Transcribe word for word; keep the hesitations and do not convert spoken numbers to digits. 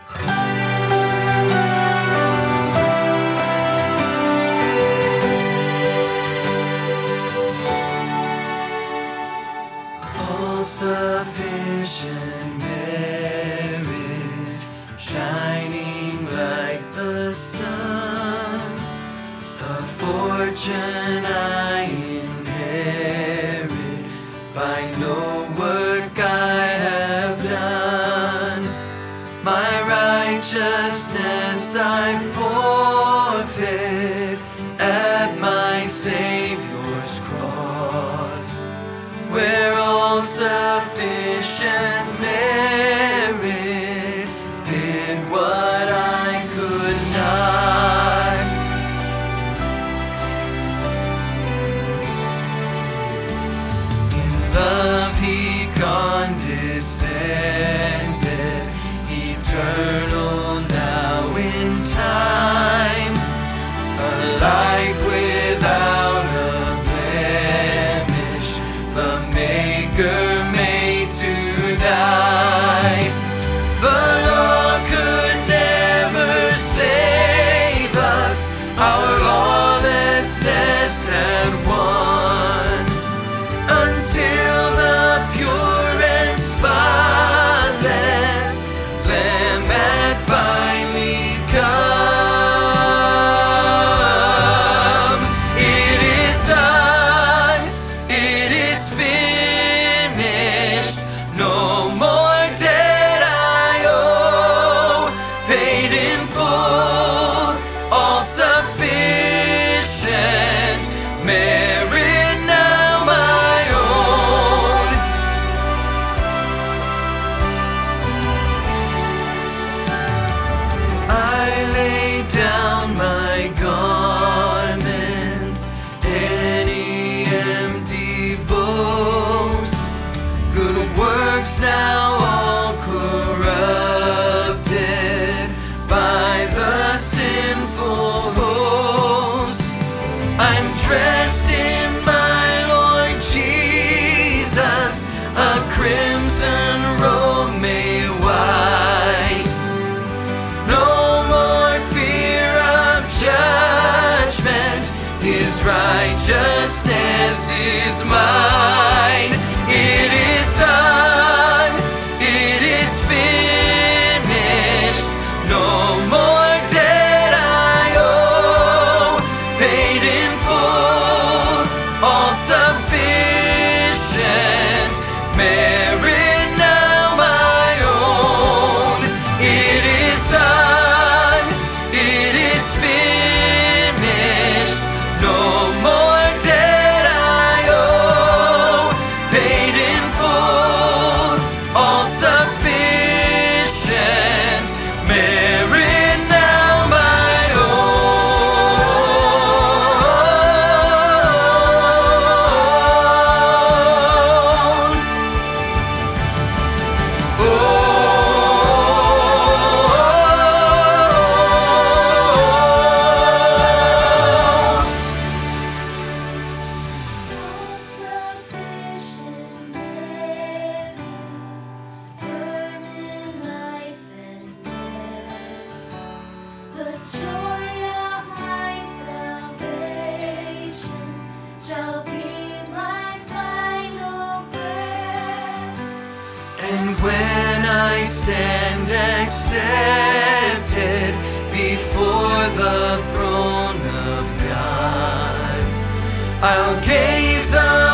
All-sufficient merit, shining like the sun, a fortune I inherit by no work I have done. My righteousness I forfeit at my Savior's cross, where all sufficient merit did what I could not. In love He condescended, eternal now in time, a life without a blemish, the Maker made to die. The law could never save us, our lawlessness had won, until the pure and spotless Lamb had finally come. It is done, it is finished, no more debt I owe, paid in full, all sufficient, merit now my own. I lay down my garments, any empty boast, good works now all corrupted by the sinful host. I'm dressed in my Lord Jesus, a crimson robe made white. No more fear of judgment, His righteousness is mine. It is done, it is finished, no more debt I owe, paid in full, all sufficient, merit now my own. It is done, it is finished, no more debt I owe, paid in full, all sufficient, merit now my own. Oh, All-sufficient merit, firm in life and death, the joy of my salvation shall be my final breath. and when I stand accepted before the throne of God, I'll gaze on